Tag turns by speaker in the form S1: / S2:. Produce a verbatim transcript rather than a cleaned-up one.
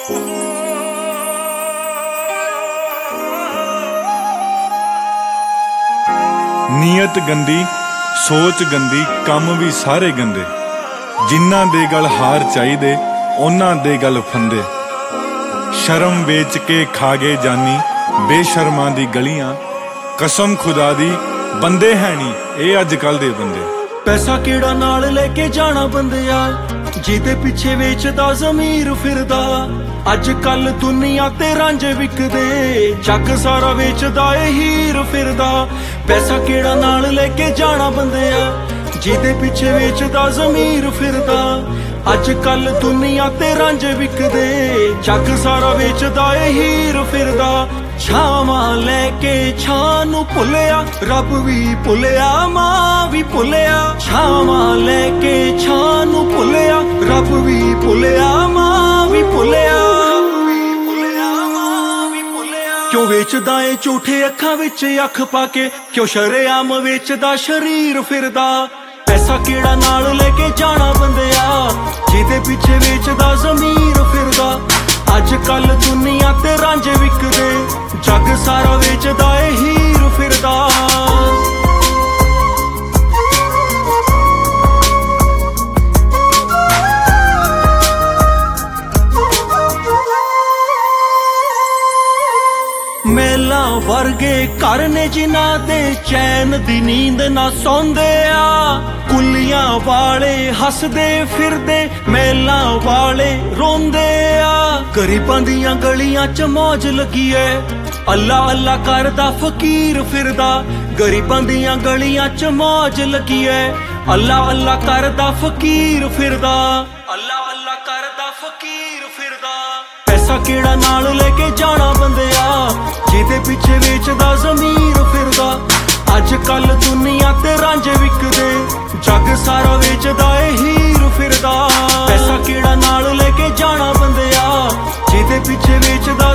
S1: ਨੀयत गंदी सोच गंदी काम भी सारे गंदे जिन्हां दे गल हार चाहिदे उन्हां दे गल फंदे शर्म बेच के खा गए जानी बेशर्मां दी गलियां कसम खुदा दी बंदे है नी ये अजकल दे बंदे।
S2: पैसा केड़ा नाल लेके जाना बंदिया जिदे पिछे वेचदा ज़मीर फिरदा अज कल दुनिया ते रांझे विकदे जग सारा वेचदा ए हीर फिरदा। पैसा केड़ा नाल लेके जाना बंदिया जिदे पिछे वेचदा ज़मीर फिरदा अज कल दुनिया ते रांझे विकदे जग सारा वेचदा ए हीर फिरदा। छावां लैके छां नूं भुलिया रब भी भुलिया मां भी भुलिया छावां लैके छां नूं भुलिया रब भी भुलिया मां भी भुलिया। क्यों वेचदा ए झूठे अखां विच अख पाके क्यों शरेआम वेचदा शरीर फिरदा। पैसा केड़ा नाल लेके जाना बंदिया जिदे पिछे वेचदा ज़मीर फिरदा अज कल दुनिया ते रांझे विकदे जग सारा वेचदा ए हीर फिरदा। मेला वर्गे घर ने जिन्हां दे चैन दी नींद ना सौंदे आ कुलियां वाले हसदे फिरदे मेला वाले रोंदे आ। गरीबां दियां गलियां च मौज लगी ऐ अल्लाह अल्लाह करदा फकीर फिरदा गरीबां दियां गलियां च मौज लगी ऐ अल्लाह अल्लाह करदा फकीर फिरदा अल्लाह अल्लाह करदा फकीर फिरदा। पैसा केड़ा नाल लेके जाना बंदिया जिदे पिछे वेचदा ज़मीर फिरदा अज कल दुनिया ते रांझे विकदे जग सारा वेचदा ए हीर फिरदा। पैसा केड़ा नाल लेके जाना बंदिया जिदे पिछे वेचदा